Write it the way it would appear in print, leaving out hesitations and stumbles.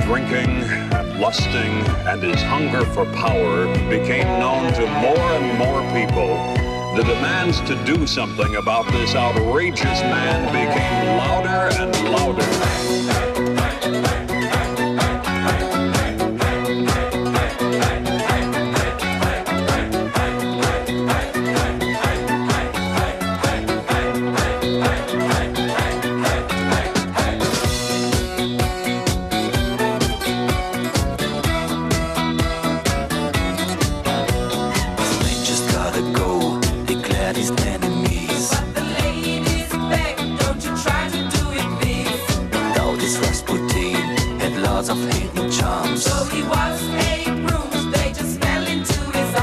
drinking and lusting and his hunger for power became known to more and more people, the demands to do something about this outrageous man became louder and louder. His enemies. But the ladies beg, don't you try to do it, please. Now this Rasputin had lots of hidden charms. So he was 8 rooms, they just fell into his